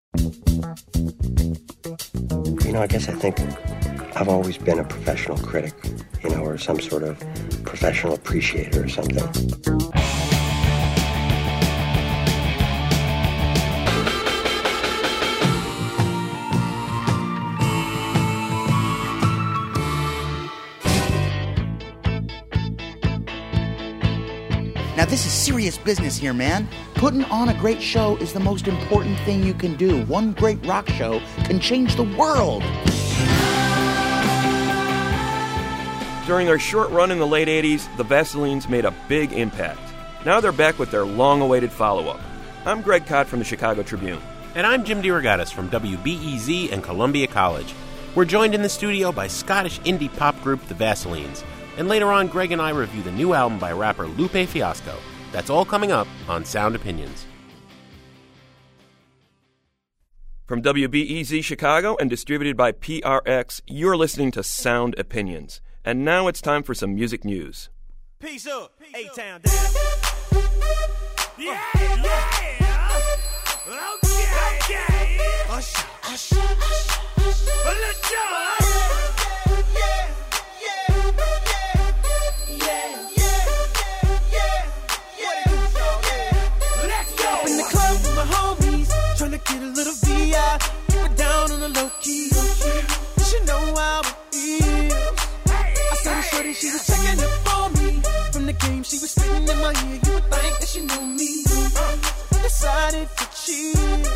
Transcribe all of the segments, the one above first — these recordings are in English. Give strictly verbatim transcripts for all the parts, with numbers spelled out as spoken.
You know, I guess I think I've always been a professional critic, you know, or some sort of professional appreciator or something. Now, this is serious business here, man. Putting on a great show is the most important thing you can do. One great rock show can change the world. During their short run in the late eighties, the Vaselines made a big impact. Now they're back with their long-awaited follow-up. I'm Greg Kot from the Chicago Tribune. And I'm Jim DeRogatis from W B E Z and Columbia College. We're joined in the studio by Scottish indie pop group The Vaselines. And later on, Greg and I review the new album by rapper Lupe Fiasco. That's all coming up on Sound Opinions. From W B E Z Chicago and distributed by P R X, you're listening to Sound Opinions. And now it's time for some music news. Peace up, A-Town down. Yeah, yeah. Okay, okay. Usher, usher, usher, usher. Let's go. Get a little V I, keep it down on the low key. You should know how it feels. I saw the shorty, she was checking up on me. From the game, she was spitting in my ear. You would think that she knew me. I decided to cheat.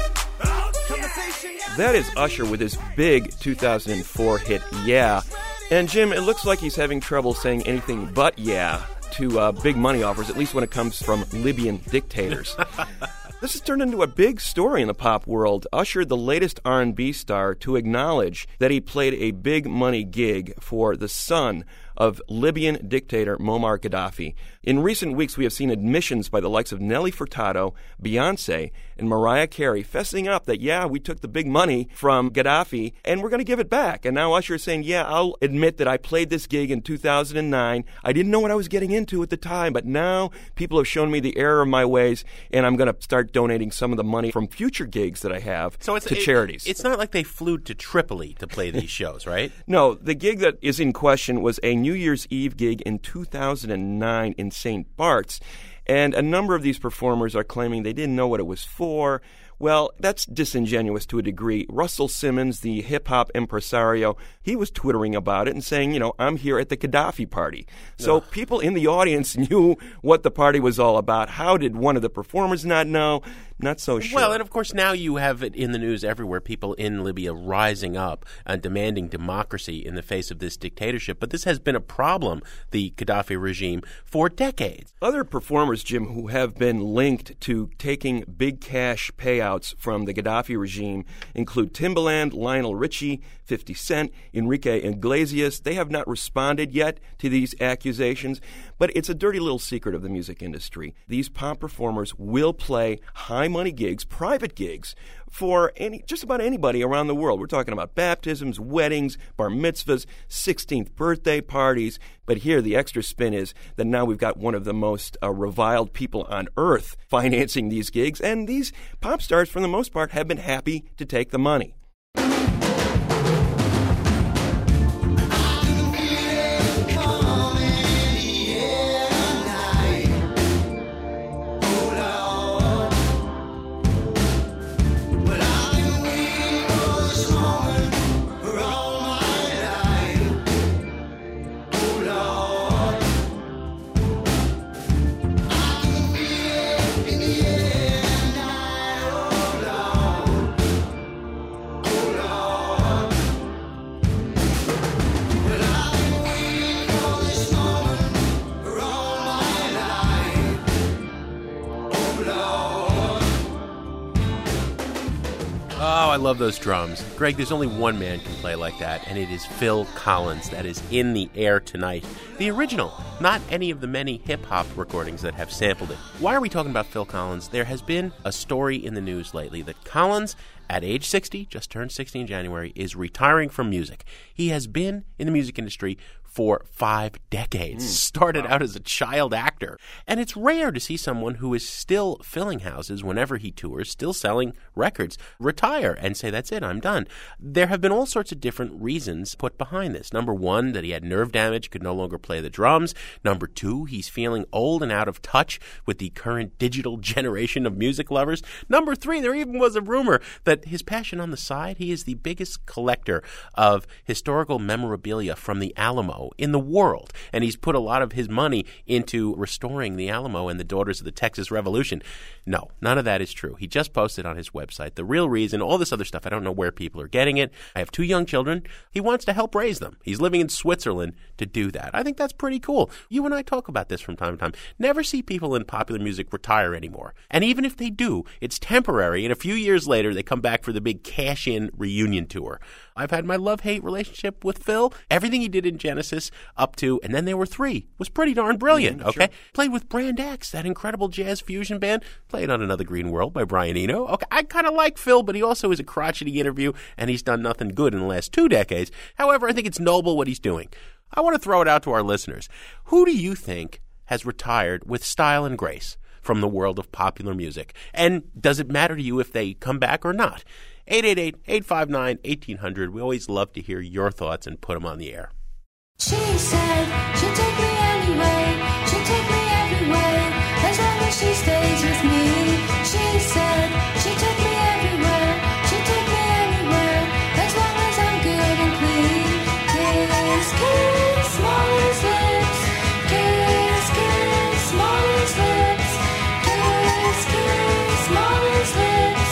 That is Usher with his big two thousand four hit, Yeah. And Jim, it looks like he's having trouble saying anything but yeah to uh, big money offers, at least when it comes from Libyan dictators. This has turned into a big story in the pop world. Usher, the latest R and B star, to acknowledge that he played a big money gig for the son of Libyan dictator Muammar Gaddafi. In recent weeks, we have seen admissions by the likes of Nelly Furtado, Beyonce, and Mariah Carey fessing up that, yeah, we took the big money from Gaddafi, and we're going to give it back. And now Usher is saying, yeah, I'll admit that I played this gig in two thousand nine. I didn't know what I was getting into at the time, but now people have shown me the error of my ways, and I'm going to start donating some of the money from future gigs that I have so it's, to it, charities. It's not like they flew to Tripoli to play these shows, right? No, the gig that is in question was a New Year's Eve gig in two thousand nine in Saint Bart's, and a number of these performers are claiming they didn't know what it was for. Well, that's disingenuous to a degree. Russell Simmons, the hip-hop impresario, he was twittering about it and saying, you know, I'm here at the Gaddafi party. So Ugh. People in the audience knew what the party was all about. How did one of the performers not know? Not so sure. Well, and of course now you have it in the news everywhere, people in Libya rising up and demanding democracy in the face of this dictatorship. But this has been a problem, the Gaddafi regime, for decades. Other performers, Jim, who have been linked to taking big cash payouts from the Gaddafi regime include Timbaland, Lionel Richie, fifty Cent, Enrique Iglesias. They have not responded yet to these accusations, but it's a dirty little secret of the music industry. These pop performers will play high-money gigs, private gigs, for any just about anybody around the world. We're talking about baptisms, weddings, bar mitzvahs, sixteenth birthday parties. But here the extra spin is that now we've got one of the most uh, reviled people on earth financing these gigs, and these pop stars, for the most part, have been happy to take the money. I love those drums. Greg, there's only one man can play like that, and it is Phil Collins that is in the air tonight. The original, not any of the many hip-hop recordings that have sampled it. Why are we talking about Phil Collins? There has been a story in the news lately that Collins, at age sixty, just turned sixty in January, is retiring from music. He has been in the music industry for five decades. Mm, Started wow. out as a child actor. And it's rare to see someone who is still filling houses whenever he tours, still selling records, retire and say, that's it, I'm done. There have been all sorts of different reasons put behind this. Number one, that he had nerve damage, could no longer play the drums. Number two, he's feeling old and out of touch with the current digital generation of music lovers. Number three, there even was a rumor that his passion on the side, he is the biggest collector of historical memorabilia from the Alamo in the world. And he's put a lot of his money into restoring the Alamo and the Daughters of the Texas Revolution. No, none of that is true. He just posted on his website the real reason, all this other stuff. I don't know where people are getting it. I have two young children. He wants to help raise them. He's living in Switzerland to do that. I think that's pretty cool. You and I talk about this from time to time. Never see people in popular music retire anymore. And even if they do, it's temporary, and a few years later they come back for the big cash-in reunion tour. I've had my love-hate relationship with Phil. Everything he did in Genesis up to, and then they were three, was pretty darn brilliant, mm, okay? Sure. Played with Brand X, that incredible jazz fusion band. Played on Another Green World by Brian Eno. Okay, I kind of like Phil, but he also is a crotchety interview, and he's done nothing good in the last two decades. However, I think it's noble what he's doing. I want to throw it out to our listeners. Who do you think has retired with style and grace from the world of popular music? And does it matter to you if they come back or not? eight eight eight, eight five nine, one eight hundred. We always love to hear your thoughts and put them on the air. She said she'd take me anyway, she'd take me everywhere, as long as she stays with me. She said she'd take me everywhere, she'd take me anywhere, as long as I'm good and clean. Kiss, kiss, Molly's lips, kiss, kiss, Molly's lips, kiss, kiss, Molly's lips,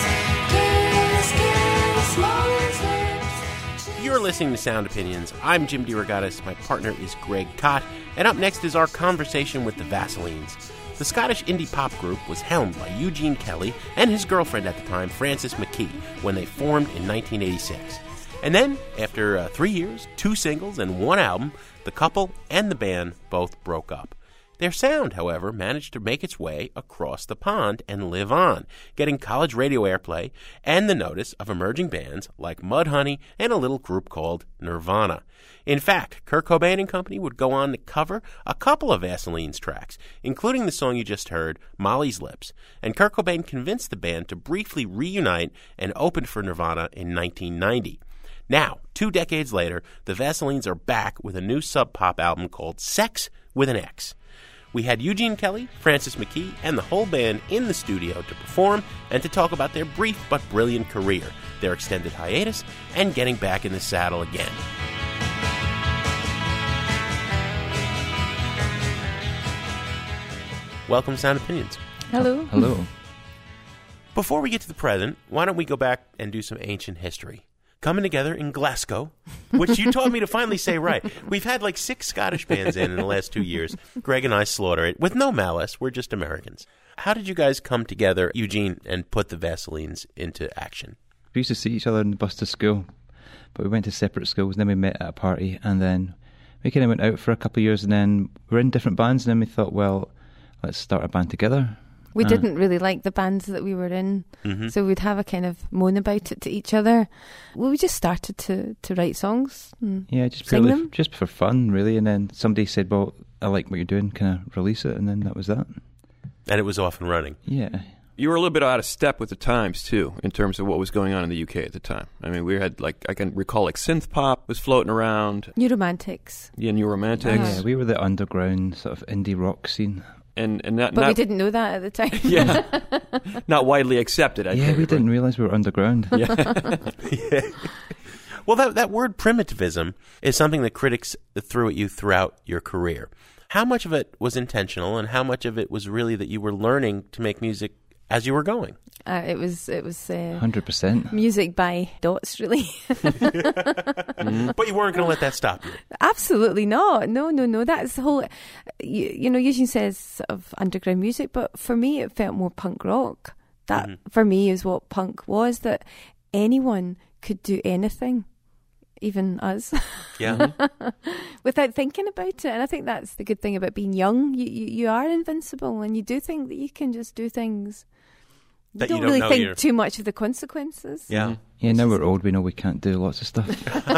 kiss, kiss, Molly's lips. You're listening to Sound Opinions. I'm Jim DeRogatis. My partner is Greg Kot. And up next is our conversation with the Vaselines. The Scottish indie pop group was helmed by Eugene Kelly and his girlfriend at the time, Frances McKee, when they formed in nineteen eighty-six. And then, after uh, three years, two singles, and one album, the couple and the band both broke up. Their sound, however, managed to make its way across the pond and live on, getting college radio airplay and the notice of emerging bands like Mudhoney and a little group called Nirvana. In fact, Kurt Cobain and company would go on to cover a couple of Vaseline's tracks, including the song you just heard, Molly's Lips, and Kurt Cobain convinced the band to briefly reunite and open for Nirvana in nineteen ninety. Now, two decades later, the Vaselines are back with a new sub-pop album called Sex with an X. We had Eugene Kelly, Frances McKee, and the whole band in the studio to perform and to talk about their brief but brilliant career, their extended hiatus, and getting back in the saddle again. Welcome, Sound Opinions. Hello. Hello. Before we get to the present, why don't we go back and do some ancient history? Coming together in Glasgow, which you taught me to finally say right. We've had like six Scottish bands in in the last two years. Greg and I slaughter it with no malice. We're just Americans. How did you guys come together, Eugene, and put the Vaselines into action? We used to see each other on the bus to school, but we went to separate schools, and then we met at a party, and then we kind of went out for a couple of years, and then we were in different bands, and then we thought, well, let's start a band together. We uh, didn't really like the bands that we were in, mm-hmm. so we'd have a kind of moan about it to each other. Well, we just started to, to write songs and yeah, just sing purely, them. just for fun, really. And then somebody said, well, I like what you're doing, can I release it? And then that was that. And it was off and running. Yeah. You were a little bit out of step with the times, too, in terms of what was going on in the U K at the time. I mean, we had, like, I can recall, like, synth pop was floating around. New Romantics. Yeah, New Romantics. Yeah, we were the underground sort of indie rock scene. And, and not, but not, we didn't know that at the time. Yeah. Not widely accepted, I yeah, think. we didn't realise we were underground. Yeah. Yeah. Well, that, that word primitivism is something that critics threw at you throughout your career. How much of it was intentional, and how much of it was really that you were learning to make music as you were going? Uh, it was it was uh, one hundred percent. Music by dots, really. Mm-hmm. But you weren't going to let that stop you. Absolutely not. No, no, no. That's the whole, you, you know, Eugene says sort of underground music, but for me it felt more punk rock. That, mm-hmm. for me, is what punk was, that anyone could do anything. Even us. Yeah. Without thinking about it. And I think that's the good thing about being young. You, you you are invincible, and you do think that you can just do things You That don't you don't really know think you're- too much of the consequences. Yeah. Yeah, now we're old, we know we can't do lots of stuff.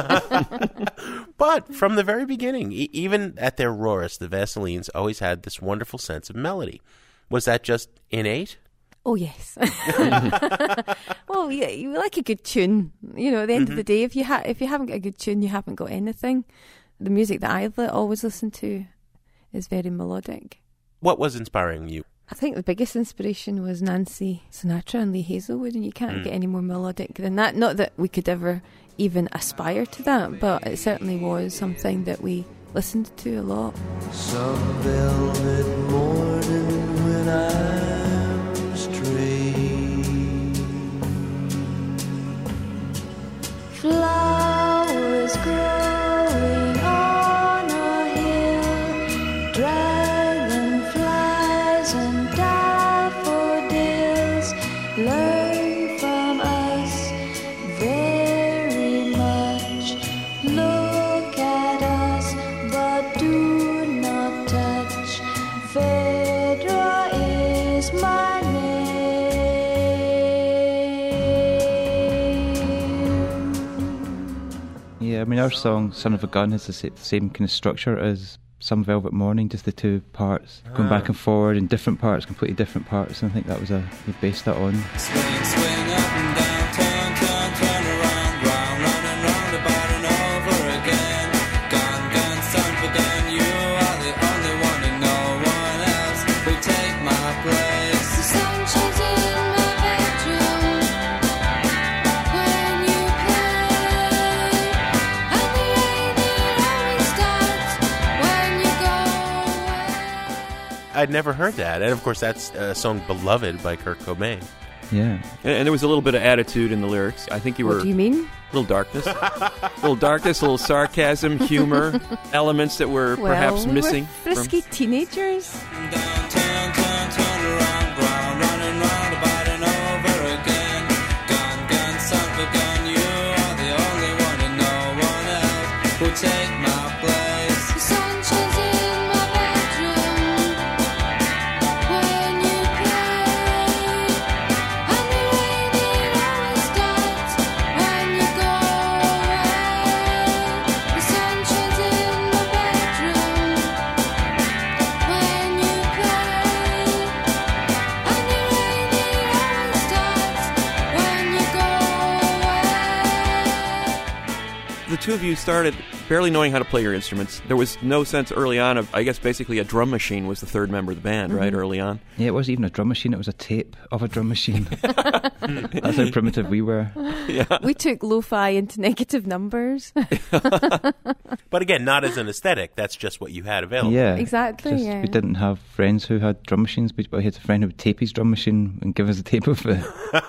But from the very beginning, e- even at their rawest, the Vaselines always had this wonderful sense of melody. Was that just innate? Oh yes. Well, yeah, you like a good tune. You know, at the end Mm-hmm. of the day, if you ha- if you haven't got a good tune, you haven't got anything. The music that I li- always listen to is very melodic. What was inspiring you? I think the biggest inspiration was Nancy Sinatra and Lee Hazelwood, and you can't Mm. get any more melodic than that. Not that we could ever even aspire to that, but it certainly was something that we listened to a lot. Some velvet morning when I'm straight, Flowers growing on a hill, dragonflies and daffodils learn from us very much. Look at us, but do not touch. Phaedra is my name. Yeah, I mean, our song, Son of a Gun, has the sa- same kind of structure as Some Velvet Morning, just the two parts going back and forward in different parts, completely different parts, and I think that was a, we based that on. swing, swing up and down, turn, turn, turn around, round, round and round, about and over again. Gun, gun, son for gun, you are the only one and no one else will take my place. The sun shines in my bedroom when you play, and the rain it always starts when you go away. I'd never heard that. And of course, that's a song beloved by Kurt Cobain. Yeah. And, and there was a little bit of attitude in the lyrics. I think you were What do you mean? a little darkness, a little darkness, a little sarcasm, humor, elements that were Well, perhaps we missing. were frisky teenagers. Down, turn, turn, turn around, round, round and round, about and over again. Gun, gun, son for gun, you are the only one and no one else will take my place. The sun shines in my bedroom when you play, and the rain it always starts when you go away. The sun shines in my bedroom when you play, and the rain it always starts when you go away. The two of you started barely knowing how to play your instruments. There was no sense early on of, I guess, basically a drum machine was the third member of the band, right, early on? Yeah, it wasn't even a drum machine, it was a tape of a drum machine. That's how primitive we were. We took lo-fi into negative numbers. But again, not as an aesthetic. That's just what you had available. Yeah. Exactly, Just- yeah. We didn't have friends who had drum machines, but we had a friend who would tape his drum machine and give us a tape of it.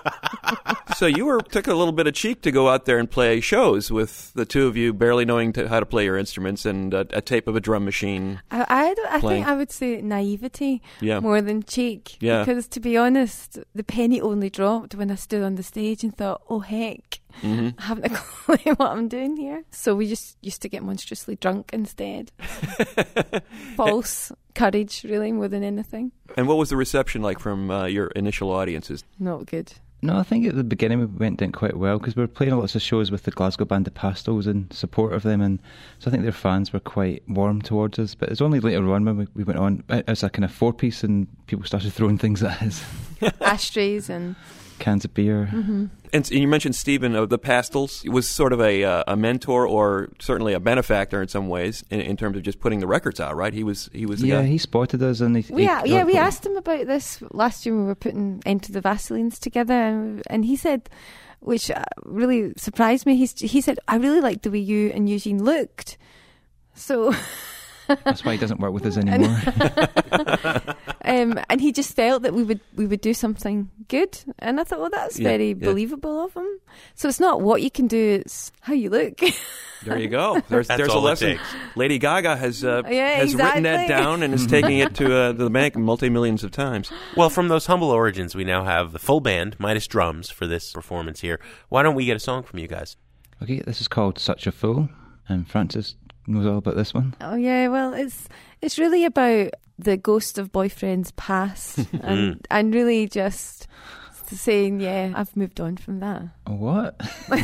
So you were took a little bit of cheek to go out there and play shows with the two of you barely knowing to, how to play your instruments and a, a tape of a drum machine. I, I, don't- I Playing. think I would say naivety Yeah. more than cheek. Yeah. Because to be honest, the penny only dropped when I stood on the stage and thought, oh heck, Mm-hmm. I haven't a clue what I'm doing here. So we just used to get monstrously drunk instead. False courage, really, more than anything. And what was the reception like from uh, your initial audiences? Not good. No, I think at the beginning we went down quite well because we were playing lots of shows with the Glasgow band The Pastels in support of them, and so I think their fans were quite warm towards us. But it's only later on when we, we went on as a kind of four piece and people started throwing things at us, Ashtrays and cans of beer. Mm-hmm. And you mentioned Stephen of the Pastels was sort of a uh, a mentor or certainly a benefactor in some ways in, in terms of just putting the records out, right? He was he was the Yeah, guy. he spotted us and he, we, he a- yeah, we put- asked him about this last year when we were putting Enter the Vaselines together, and, and he said, which uh, really surprised me, he's, he said, I really liked the way you and Eugene looked. So... That's why he doesn't work with us anymore. um, and he just felt that we would we would do something good, and I thought, well, that's Yeah, very yeah. believable of him. So it's not what you can do; it's how you look. There you go. There's That's there's a all it lesson. takes. Lady Gaga has uh, Yeah, has written that exactly. down and is taking it to uh, the bank multi millions of times. Well, from those humble origins, we now have the full band, minus drums, for this performance here. Why don't we get a song from you guys? Okay, this is called Such a Fool, and Francis knows all about this one. Oh yeah, well, it's it's really about the ghost of boyfriends past, and and really just text saying, yeah, I've moved on from that. What?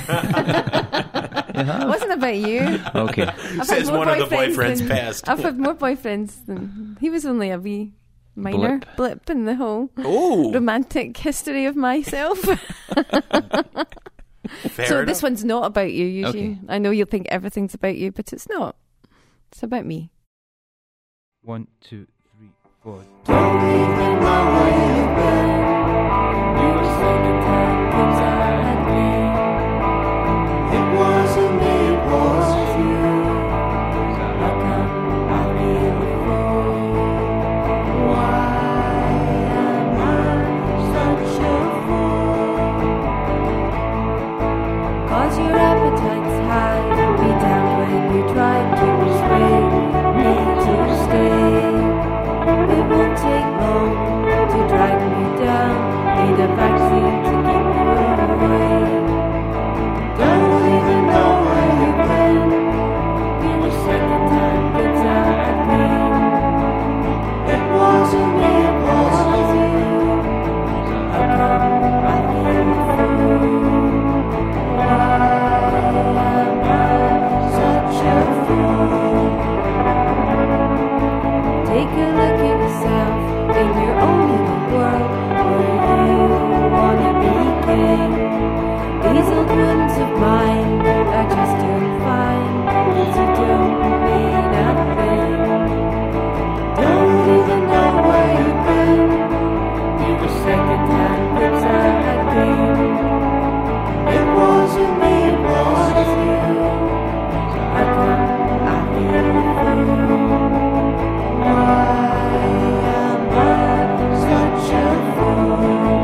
It wasn't about you. Okay. I've Says had more one of the boyfriends boyfriends than- passed. I've had more boyfriends than... He was only a wee minor Blip. blip, in the whole Ooh. romantic history of myself. Fair so enough. this one's not about you, Eugene. Okay. I know you'll think everything's about you, but it's not. It's about me. One, two, three, four. Don't even know where you've been. You were second time kids at me. It wasn't me, it was you. How come I feel the fool? Why am I such a fool? Cause your appetite's high. Be down when you try to persuade me to stay. It won't take long to drag me down. Need a vaccine to keep you away. Don't even know where you've been. You're the second time gets out at me. It wasn't me, it was you. How come I feel the fool? Why am I such a fool? Take a look at yourself in your own little world where you wanna be king. These old wounds of mine are just doing fine, 'cause you don't mean a thing. Don't even know where you've been. You were second hand pips out at green. It wasn't me, it was you. How come I feel the fool? Why am I such a fool?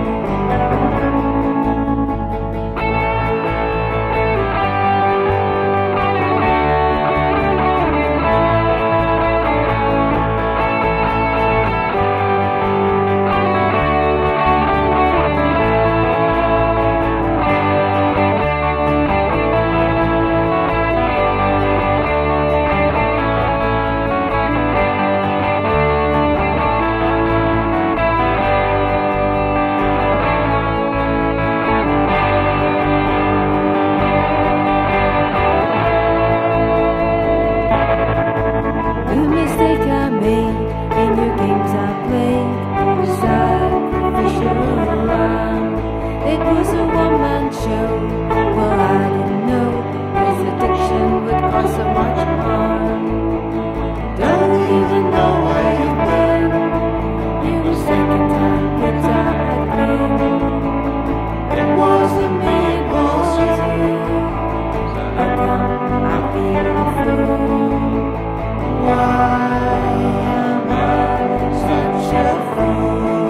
The mistake I made in your games I played was sacrificial lamb. It was a one-man show. Well, I didn't know this addiction would cause so much harm. Don't even know where you've been. You were second time kids at me. It wasn't me, it was you. How come I feel a fool? Why am I such a fool?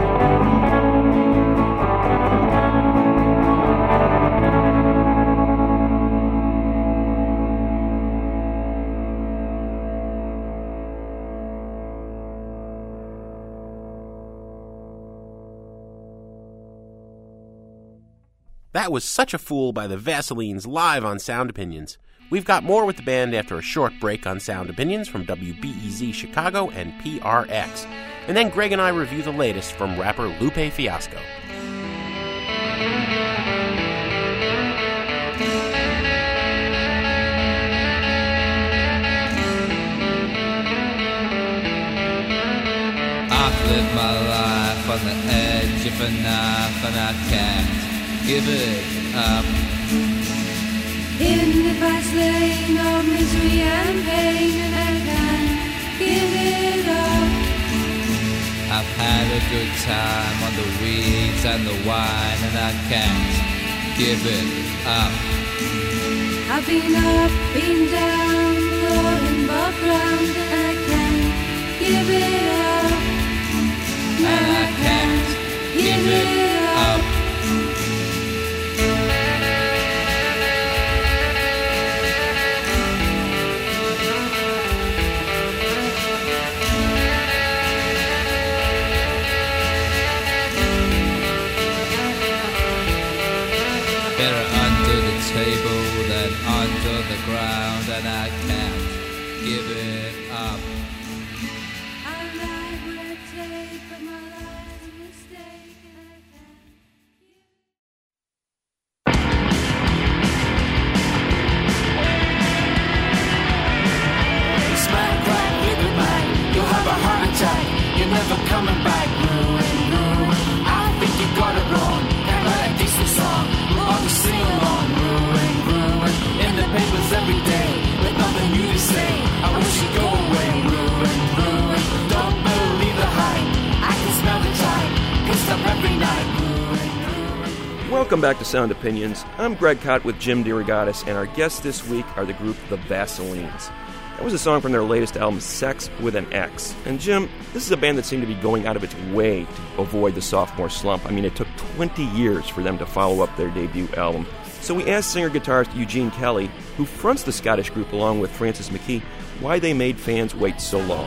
That was Such a Fool by the Vaselines live on Sound Opinions. We've got more with the band after a short break on Sound Opinions from W B E Z Chicago and P R X. And then Greg and I review the latest from rapper Lupe Fiasco. I've lived my life on the edge of a knife and I can't give it up. In the fast lane of misery and pain, and I can't give it up. I've had a good time on the weeds and the wine and I can't give it up. I've been up, been down, rolling above ground, and I can't give it up. And I can't give it up. Better under the table than under the ground, and I can't give it up. I lied where I take, but my life's a mistake, and I can't never coming back. Ruin, ruin, I think you got it wrong. Can't write a decent song, we'll all just sing along. Ruin, ruin, in the papers every day, with nothing new to say. I wish you'd go away. Ruin, ruin, don't believe the hype. I can smell the time, pissed up every night. Welcome back to Sound Opinions. I'm Greg Cott with Jim DeRogatis, and our guests this week are the group The Vaselines. That was a song from their latest album, Sex with an X. And Jim, this is a band that seemed to be going out of its way to avoid the sophomore slump. I mean, it took twenty years for them to follow up their debut album. So we asked singer-guitarist Eugene Kelly, who fronts the Scottish group along with Francis McKee, why they made fans wait so long.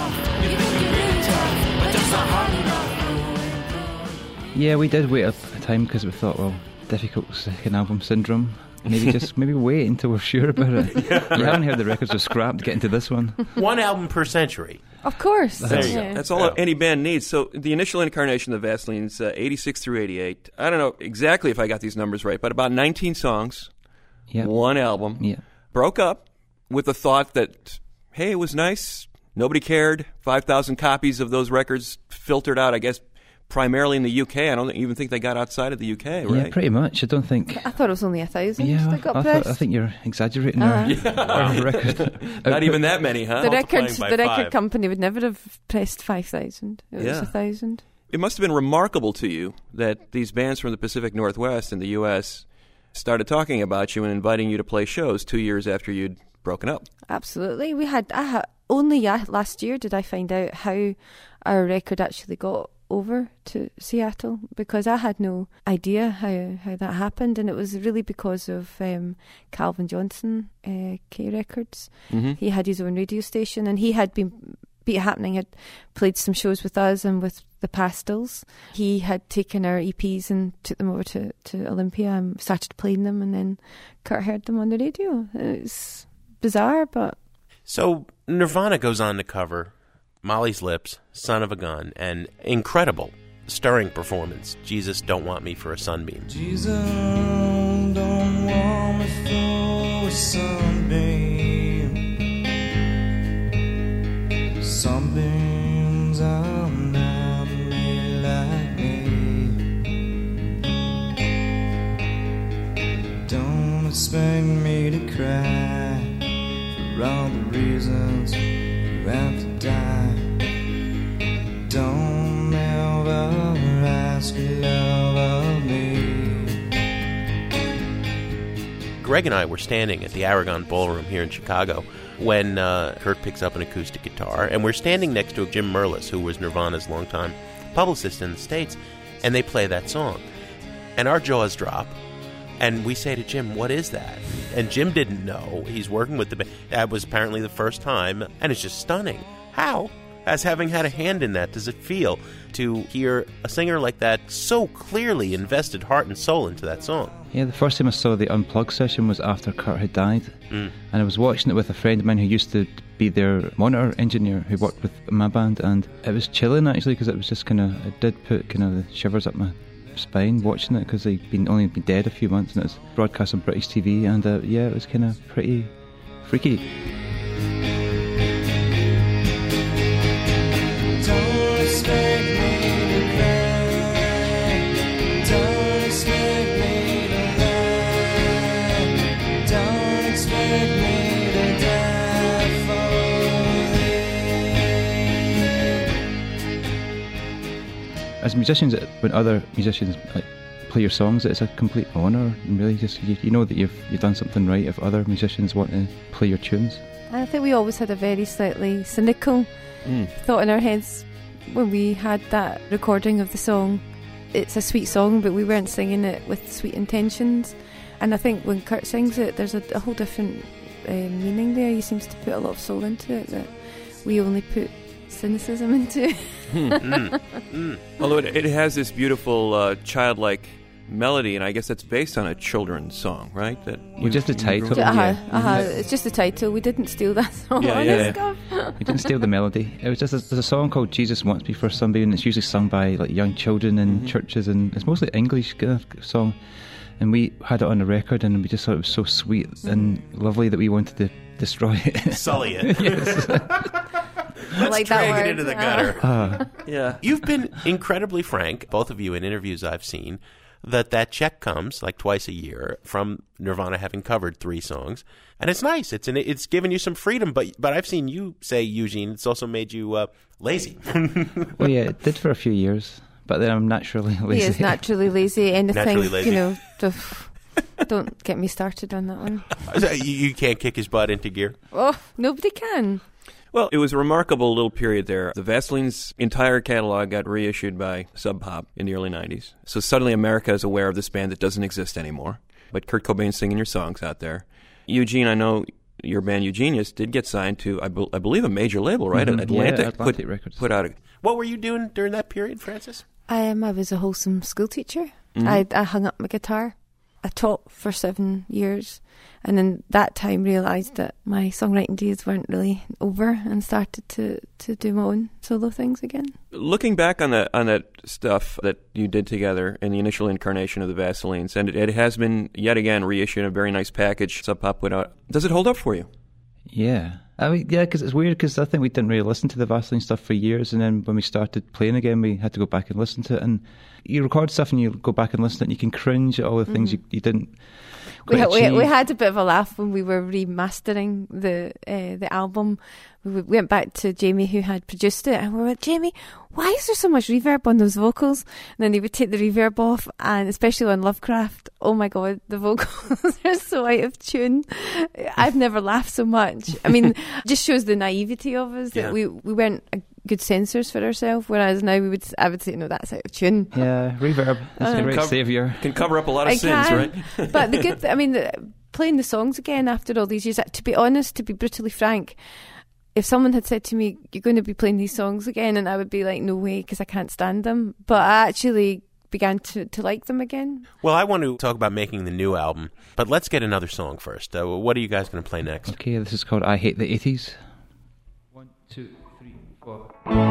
Yeah, we did wait a, a time because we thought, well, difficult second album syndrome. Maybe just maybe wait until we're sure about it. yeah, you haven't heard the records are scrapped, get into this one. One album per century. Of course. There you yeah. go. That's all yeah. any band needs. So the initial incarnation of the Vaselines, uh, eighty-six through eighty-eight. I don't know exactly if I got these numbers right, but about nineteen songs, yep. one album. Yeah. Broke up with the thought that, hey, it was nice. Nobody cared. five thousand copies of those records filtered out, I guess, primarily in the U K. I don't even think they got outside of the U K, right? Yeah, pretty much. I don't think... I thought it was only a thousand yeah, that got I, pressed. thought, I think you're exaggerating uh-huh. our, our record. Not even that many, huh? The record, by the record five. company would never have pressed five thousand. It Yeah. was a thousand. It must have been remarkable to you that these bands from the Pacific Northwest in the U S started talking about you and inviting you to play shows two years after you'd broken up. Absolutely. We had, I had only yeah, last year did I find out how our record actually got over to Seattle, because I had no idea how, how that happened, and it was really because of um, Calvin Johnson, uh, K Records. Mm-hmm. He had his own radio station, and he had been Beat It Happening had played some shows with us and with the Pastels. He had taken our E Ps and took them over to, to Olympia and started playing them, and then Kurt heard them on the radio. It's bizarre, but... So Nirvana goes on to cover Molly's Lips, Son of a Gun, and incredible, stirring performance, Jesus Don't Want Me for a Sunbeam. Jesus don't want me for a sunbeam. Sunbeams are not made like me. Don't expect me to cry for all the reasons you have to die. Don't ever ask love of me. Greg and I were standing at the Aragon Ballroom here in Chicago when uh, Kurt picks up an acoustic guitar, and we're standing next to Jim Merlis, who was Nirvana's longtime publicist in the States, and they play that song. And our jaws drop, and we say to Jim, what is that? And Jim didn't know. He's working with the band. That was apparently the first time, and it's just stunning. How, as having had a hand in that, does it feel to hear a singer like that so clearly invested heart and soul into that song? Yeah, the first time I saw the Unplugged session was after Kurt had died. Mm. And I was watching it with a friend of mine who used to be their monitor engineer who worked with my band, and it was chilling actually, because it was just kind of, it did put kind of the shivers up my spine watching it, because they'd been only been dead a few months, and it was broadcast on British T V, and uh, yeah, it was kind of pretty freaky. Don't expect me to cry. Don't expect me to lie. Don't expect me to die for you. As musicians, when other musicians like play your songs, it's a complete honour, and really just you, you know that you've you've done something right if other musicians want to play your tunes. I think we always had a very slightly cynical mm. thought in our heads when we had that recording of the song. It's a sweet song, but we weren't singing it with sweet intentions. And I think when Kurt sings it, there's a, a whole different uh, meaning there. He seems to put a lot of soul into it that we only put cynicism into. mm. Mm. Although it, it has this beautiful uh, childlike melody, and I guess that's based on a children's song, right? That well, just the title. Uh-huh, yeah. uh-huh. It's just the title. We didn't steal that song. Yeah, yeah, yeah. We didn't steal the melody. It was just a, there's a song called Jesus Wants Me for Sunbeam, and it's usually sung by like young children in mm-hmm. churches, and it's mostly English kind of song. And we had it on the record, and we just thought it was so sweet and lovely that we wanted to destroy it. Sully it. Yes. I like that drag word. it into the Yeah. gutter. Uh, Yeah. You've been incredibly frank, both of you, in interviews I've seen, that that check comes like twice a year from Nirvana having covered three songs, and it's nice. It's an, it's given you some freedom, but but I've seen you say, Eugene, it's also made you uh, lazy. well, yeah, it did for a few years, but then I'm naturally lazy. He is naturally lazy. Anything, Naturally lazy. you know, just don't get me started on that one. you, you can't kick his butt into gear. Oh, nobody can. Well, it was a remarkable little period there. The Vaseline's entire catalog got reissued by Sub Pop in the early nineties. So suddenly America is aware of this band that doesn't exist anymore. But Kurt Cobain's singing your songs out there. Eugene, I know your band Eugenius did get signed to, I, be- I believe, a major label, right? Mhm. Atlantic, Yeah, Atlantic put, Records. put out a... What were you doing during that period, Francis? I um, I was a wholesome school teacher. Mhm. I I hung up my guitar. I taught for seven years, and then that time realised that my songwriting days weren't really over, and started to, to do my own solo things again. Looking back on that on that stuff that you did together in the initial incarnation of the Vaselines, and it, it has been yet again reissued in a very nice package Sub Pop put out. Does it hold up for you? Yeah. I mean, yeah, because it's weird, because I think we didn't really listen to the Vaseline stuff for years, and then when we started playing again, we had to go back and listen to it. And you record stuff and you go back and listen to it, and you can cringe at all the things Mm-hmm. you, you didn't We, quite ha- we achieve. we had a bit of a laugh when we were remastering the uh, the album. We w- went back to Jamie, who had produced it, and we were like, Jamie, why is there so much reverb on those vocals? And then he would take the reverb off, and especially on Lovecraft, oh my god, the vocals are so out of tune. I've never laughed so much. I mean, it just shows the naivety of us that Yeah. we we weren't a good censors for ourselves, whereas now we would I would say, no, that's out of tune. Yeah, reverb. It's Uh, a great Cover- saviour. Can cover up a lot of I sins, can. right? But the good, th- I mean, the, playing the songs again after all these years, to be honest, to be brutally frank, if someone had said to me, you're going to be playing these songs again, and I would be like, no way, because I can't stand them. But I actually began to, to like them again. Well, I want to talk about making the new album, but let's get another song first. Uh, what are you guys going to play next? Okay, this is called I Hate the eighties. One, two, three, four.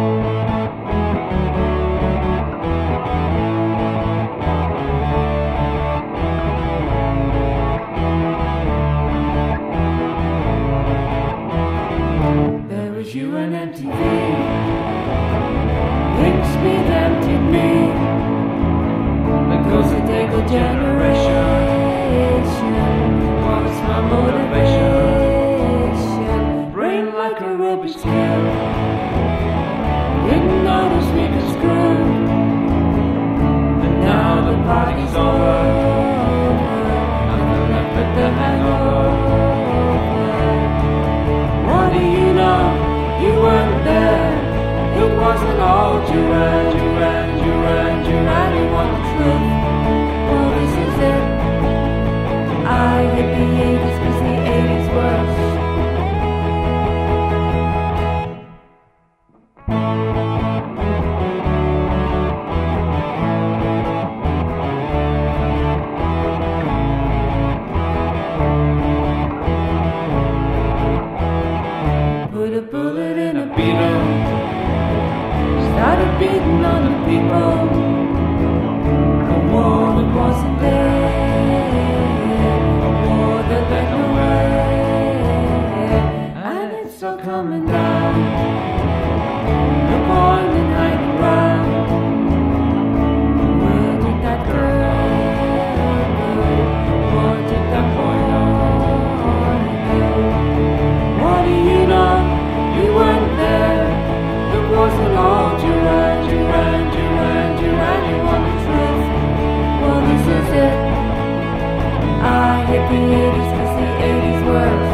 There was you and M T V. Big speed emptied me. Because the Dago generation was my motivation. Brain like a Rubik's cube. Didn't notice we could screw. But now the party's over. Nothing left but the hangover. What do you know? You weren't there. It wasn't all Duran, Duran, Duran, Duran. You want the truth? Well, this is it. I hate the eighties because the eighties worse. Put a bullet in a beetle. Started beating on the people. A war that wasn't there. A war that led nowhere. And it's all coming down. No point in hiding around. Where did that girl go? What did that boy know? What do you know? You weren't there. It wasn't all Duran, Duran, Duran, Duran. You want the truth? Well, this is it. I hate the eighties because the eighties worse.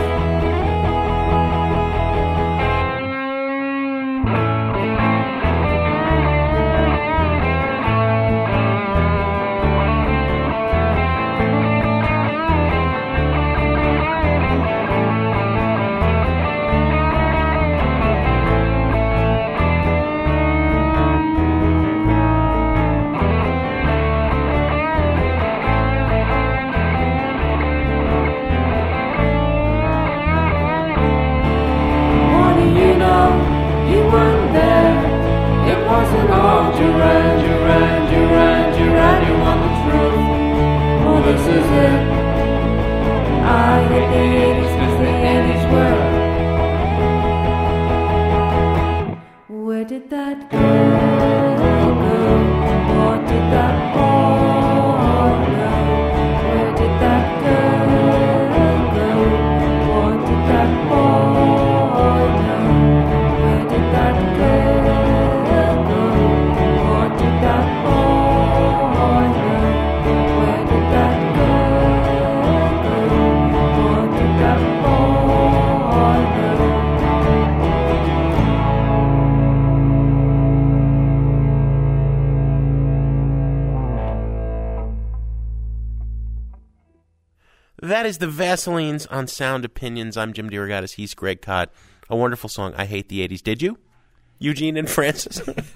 What do you know? You weren't there. It wasn't all Duran, Duran, Duran, Duran. You want the truth? Well, this is it. I hate the eighties because the eighties were. That is the Vaselines on Sound Opinions. I'm Jim DeRogatis. He's Greg Kot. A wonderful song, I Hate the eighties. Did you? Eugene and Francis?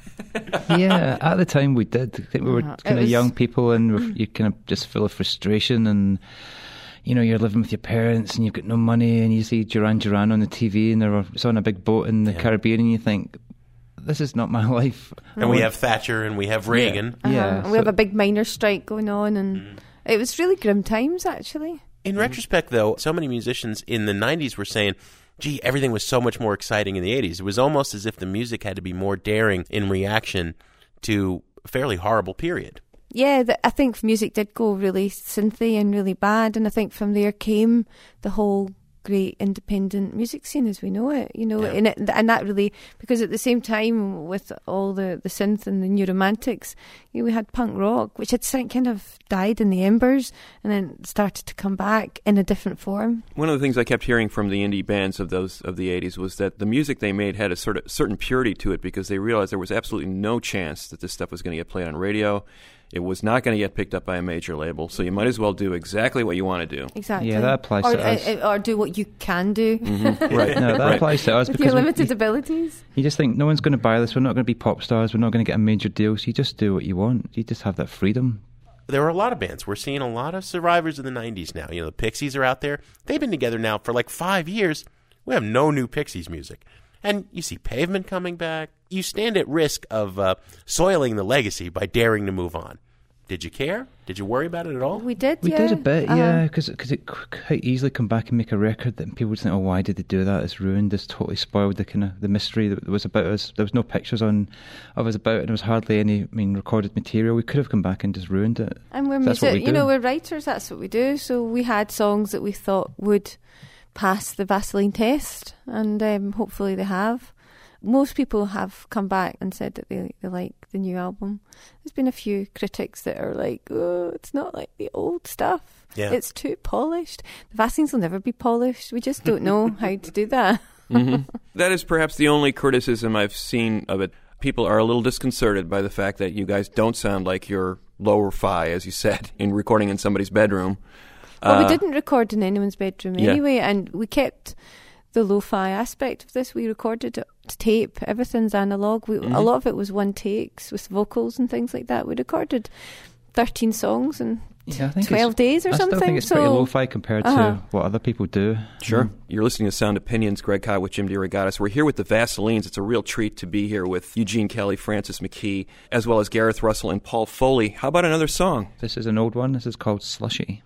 Yeah, at the time we did. I think we were Uh, kind it of was- young people and we're, you're kind of just full of frustration and, you know, you're living with your parents and you've got no money and you see Duran Duran on the T V and they're it's on a big boat in the Yeah. Caribbean and you think, this is not my life. And we have Thatcher and we have Reagan. Uh-huh. Yeah, And we have so- a big miners' strike going on, and Mm. it was really grim times, actually. In retrospect, though, so many musicians in the nineties were saying, gee, everything was so much more exciting in the eighties. It was almost as if the music had to be more daring in reaction to a fairly horrible period. Yeah, the, I think music did go really synthy and really bad, and I think from there came the whole great independent music scene as we know it, you know, Yeah. and, it, and that really, because at the same time with all the, the synth and the new romantics, you know, we had punk rock, which had si- kind of died in the embers and then started to come back in a different form. One of the things I kept hearing from the indie bands of those of the eighties was that the music they made had a sort of certain purity to it because they realized there was absolutely no chance that this stuff was going to get played on radio. It was not going to get picked up by a major label, so you might as well do exactly what you want to do. Exactly. Yeah, that applies or, to us. uh, or do what you can do Right, no, that Right. applies to us with because your we- limited you, abilities. you just think, no one's going to buy this, we're not going to be pop stars, we're not going to get a major deal, so you just do what you want. You just have that freedom. There are a lot of bands. We're seeing a lot of survivors of the nineties now. You know, the Pixies are out there. They've been together now for like five years. We have no new Pixies music. And you see Pavement coming back. You stand at risk of uh, soiling the legacy by daring to move on. Did you care? Did you worry about it at all? We did, We yeah. did a bit, Uh-huh. yeah, because it could quite easily come back and make a record that people would think, oh, why did they do that? It's ruined, it's totally spoiled the kind of the mystery that was about us. There was no pictures on of us about it, and there was hardly any, I mean, recorded material. We could have come back and just ruined it. And we're That's what music, we you know, do. we're writers, that's what we do. So we had songs that we thought would pass the Vaseline test, and um, hopefully they have. Most people have come back and said that they, they like the new album. There's been a few critics that are like, oh, it's not like the old stuff. Yeah. It's too polished. The Vaselines will never be polished. We just don't know how to do that. Mhm. That is perhaps the only criticism I've seen of it. People are a little disconcerted by the fact that you guys don't sound like you're lower-fi, as you said, in recording in somebody's bedroom. Well, Uh, we didn't record in anyone's bedroom yeah. anyway, and we kept the lo-fi aspect of this. We recorded it to tape. Everything's analog. We, Mm-hmm. A lot of it was one takes with vocals and things like that. We recorded thirteen songs in Yeah, I think twelve it's, days or I something. still think it's so pretty lo-fi compared Uh-huh. to what other people do. Sure. You're listening to Sound Opinions. Greg Kot with Jim DeRogatis. We're here with the Vaselines. It's a real treat to be here with Eugene Kelly, Francis McKee, as well as Gareth Russell and Paul Foley. How about another song? This is an old one. This is called Slushy.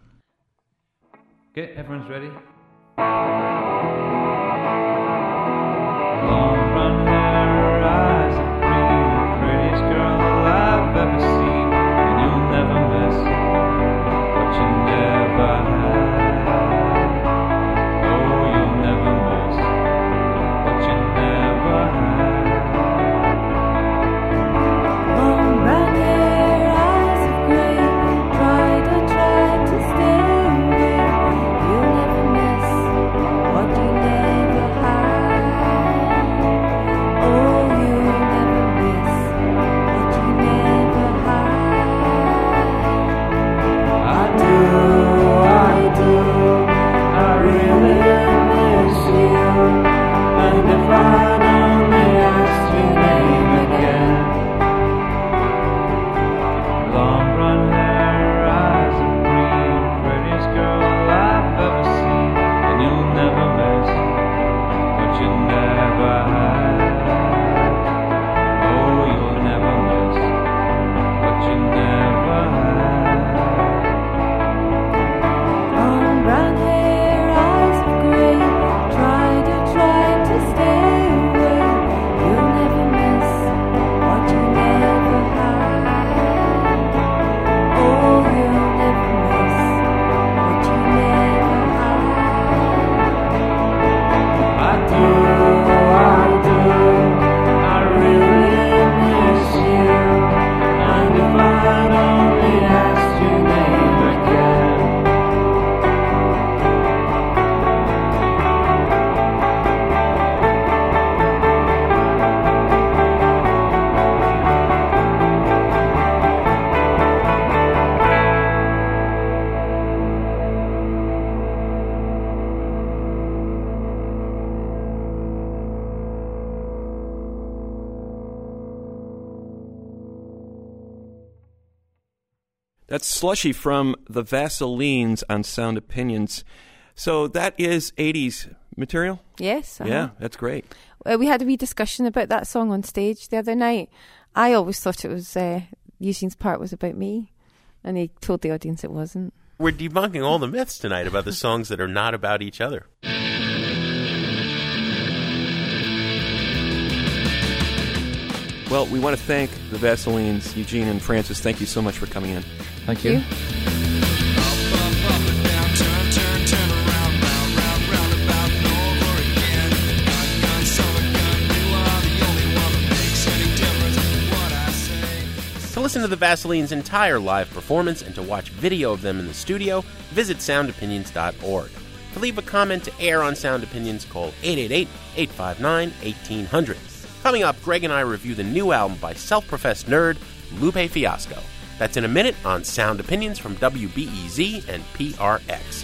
Okay, everyone's ready? Long brown hair, eyes of green, prettiest girl I've ever seen, and you'll never miss what you never had. Oh, you'll never miss what you never had. Long brown hair, eyes of grey. Tried, I tried to stay away. You'll never miss what That's Slushy from the Vaselines on Sound Opinions. So that is eighties material? Yes. Uh-huh. Yeah, that's great. Uh, we had a wee discussion about that song on stage the other night. I always thought it was, uh, Eugene's part was about me, and he told the audience it wasn't. We're debunking all the myths tonight about the songs that are not about each other. Well, we want to thank the Vaselines, Eugene and Francis. Thank you so much for coming in. Thank you. To listen to the Vaselines' entire live performance and to watch video of them in the studio, visit sound opinions dot org. To leave a comment to air on Sound Opinions, call eight eight eight, eight five nine, one eight zero zero. Coming up, Greg and I review the new album by self-professed nerd Lupe Fiasco. That's in a minute on Sound Opinions from W B E Z and P R X.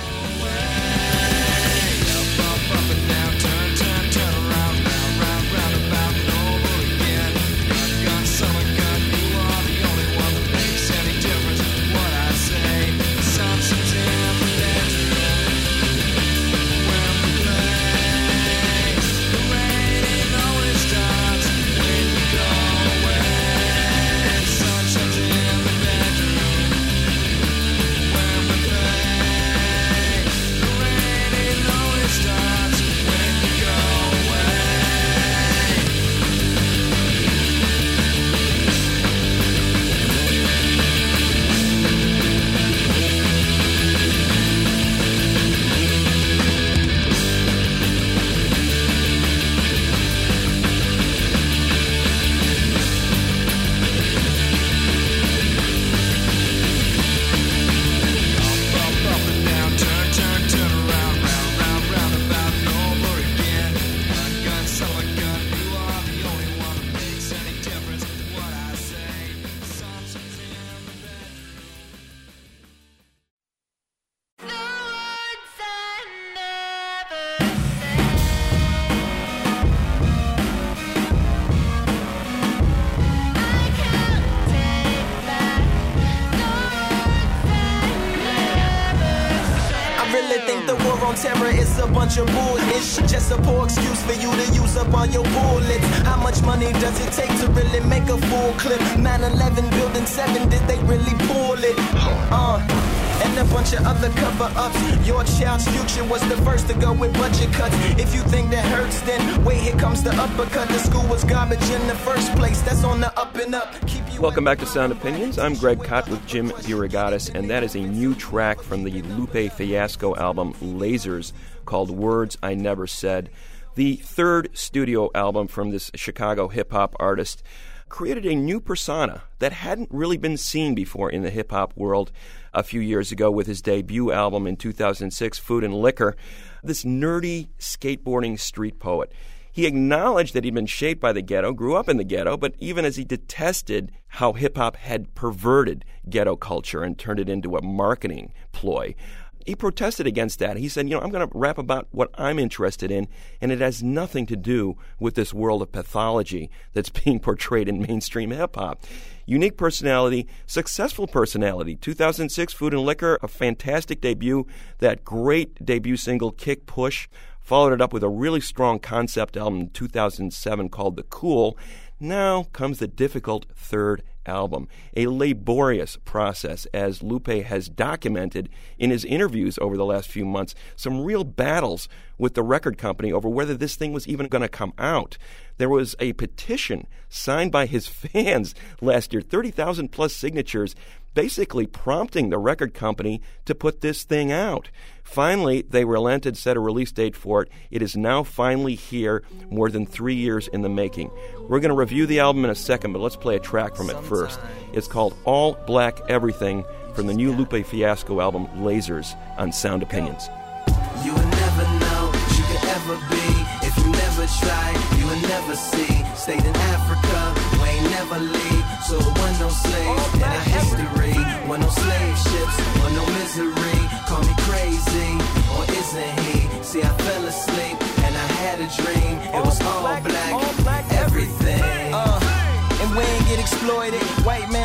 Terror is a bunch of bullshit. Just a poor excuse for you to use up all your bullets. How much money does it take to really make a full clip? nine eleven building seven, did they really pull it? Uh, and a bunch of other cover-ups. Your child's future was the first to go with budget cuts. If you think that hurts, then wait, here comes the uppercut. The school was garbage in the first place. That's on the up and up. Keep you Welcome back to Sound Opinions. I'm Greg Kot with Jim DeRogatis, and that is a new track from the Lupe Fiasco album Lasers called Words I Never Said. The third studio album from this Chicago hip-hop artist created a new persona that hadn't really been seen before in the hip-hop world a few years ago with his debut album in two thousand six, Food and Liquor, this nerdy skateboarding street poet. He acknowledged that he'd been shaped by the ghetto, grew up in the ghetto, but even as he detested how hip-hop had perverted ghetto culture and turned it into a marketing ploy, he protested against that. He said, you know, I'm going to rap about what I'm interested in, and it has nothing to do with this world of pathology that's being portrayed in mainstream hip-hop. Unique personality, successful personality. two thousand six, Food and Liquor, a fantastic debut. That great debut single, Kick Push, followed it up with a really strong concept album in two thousand seven called The Cool. Now comes the difficult third album, a laborious process, as Lupe has documented in his interviews over the last few months, some real battles with the record company over whether this thing was even going to come out. There was a petition signed by his fans last year, thirty thousand plus signatures, basically prompting the record company to put this thing out. Finally, they relented, set a release date for it. It is now finally here, more than three years in the making. We're going to review the album in a second, but let's play a track from it first. It's called All Black Everything from the new Lupe Fiasco album, Lasers, on Sound Opinions. You will never know what you could ever be. If you never try, you will never see. Stayed in Africa, we ain't never leave. So it wasn't no slaves in our history. Wasn't no slave ships, wasn't no misery. Call me crazy, or isn't he? See, I fell asleep and I had a dream. It was all black, everything. Uh, and we ain't get exploited. White man ain't fearing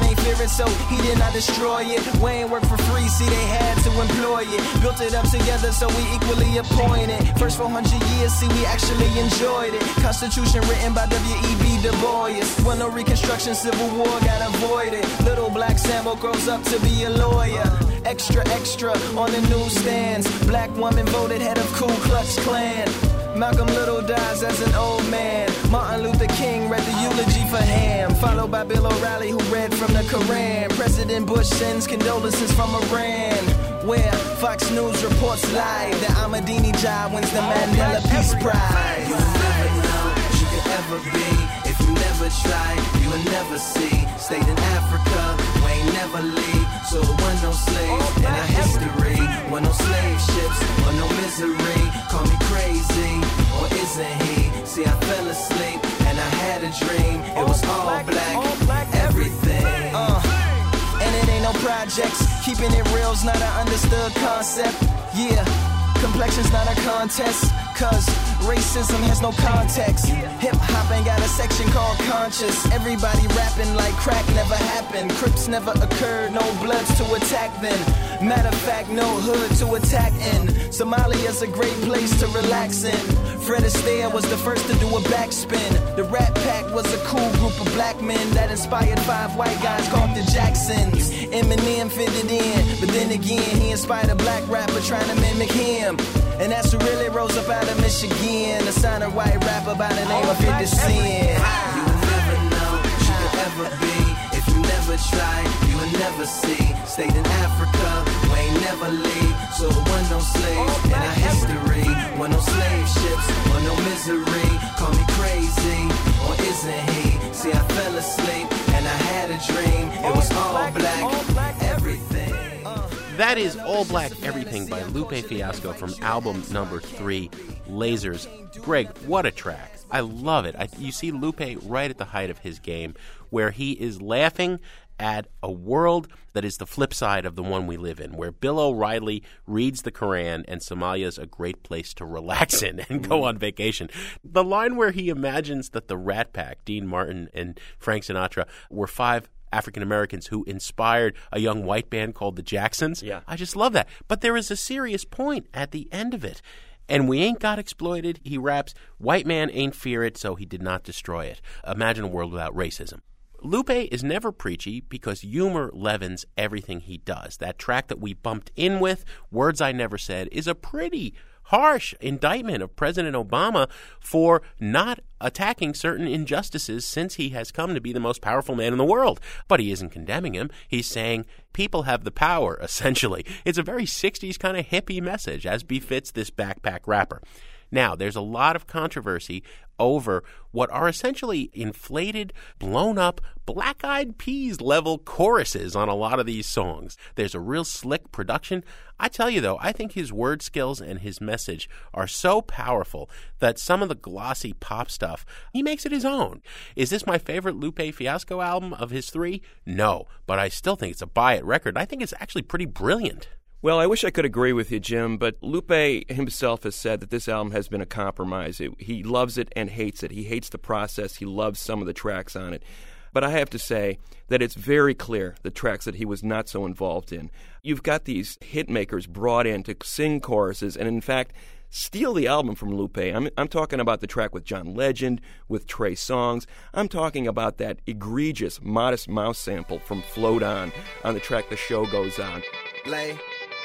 it, so he did not destroy it. We ain't work for free, see they had to employ it. Built it up together, so we equally appointed. First four hundred years, see we actually enjoyed it. Constitution written by W E B Du Bois. When no Reconstruction, Civil War got avoided. Little black Sambo grows up to be a lawyer. Extra, extra on the newsstands. Black woman voted head of Ku Klux Klan. Malcolm Little dies as an old man. Martin Luther King read the eulogy for him, followed by Bill O'Reilly who read from the Koran. President Bush sends condolences from Iran, where Fox News reports live that Ahmadinejad wins the Mandela Peace Prize. You will never know what you could ever be if you never try, you will never see. Stayed in Africa, we ain't never leave. So it wasn't no slaves in our history. Wasn't no slave ships, or no misery. Call me crazy, or isn't he? See, I fell asleep, and I had a dream. It was all black, everything. Uh, and it ain't no projects. Keeping it real's not an understood concept. Yeah, complexion's not a contest. Cause racism has no context. Hip-hop ain't got a section called conscious. Everybody rapping like crack never happened. Crips never occurred, no bloods to attack then. Matter of fact, no hood to attack in. Somalia's a great place to relax in. Fred Astaire was the first to do a backspin. The Rat Pack was a cool group of black men that inspired five white guys called the Jacksons. Eminem fitted in, but then again he inspired a black rapper trying to mimic him. And that's who really rose up out of Michigan, a signer white rapper by the name of fifty Cent. You will never know what you could ever be if you never try, you will never see. Stayed in Africa, we ain't never leave. So it wasn't no slaves in our history. Wasn't no slave ships or no misery. Call me crazy, or isn't he? See, I fell asleep and I had a dream. It was all black, everything. That is All Black Everything by Lupe Fiasco from album number three, Lasers. Greg, what a track. I love it. I, you see Lupe right at the height of his game, where he is laughing at a world that is the flip side of the one we live in, where Bill O'Reilly reads the Quran and Somalia is a great place to relax in and go on vacation. The line where he imagines that the Rat Pack, Dean Martin and Frank Sinatra, were five African Americans who inspired a young white band called the Jacksons. Yeah. I just love that. But there is a serious point at the end of it. And we ain't got exploited. He raps, white man ain't fear it, so he did not destroy it. Imagine a world without racism. Lupe is never preachy because humor leavens everything he does. That track that we bumped in with, Words I Never Said, is a pretty harsh indictment of President Obama for not attacking certain injustices since he has come to be the most powerful man in the world. But he isn't condemning him. He's saying people have the power, essentially. It's a very sixties kind of hippie message, as befits this backpack rapper. Now, there's a lot of controversy over what are essentially inflated, blown-up, Black-Eyed Peas level choruses on a lot of these songs. There's a real slick production. I tell you, though, I think his word skills and his message are so powerful that some of the glossy pop stuff, he makes it his own. Is this my favorite Lupe Fiasco album of his three? No, but I still think it's a buy-it record. I think it's actually pretty brilliant. Well, I wish I could agree with you, Jim, but Lupe himself has said that this album has been a compromise. It, he loves it and hates it. He hates the process. He loves some of the tracks on it. But I have to say that it's very clear the tracks that he was not so involved in. You've got these hit makers brought in to sing choruses and, in fact, steal the album from Lupe. I'm, I'm talking about the track with John Legend, with Trey Songz. I'm talking about that egregious Modest Mouse sample from Float On on the track The Show Goes On. Lay.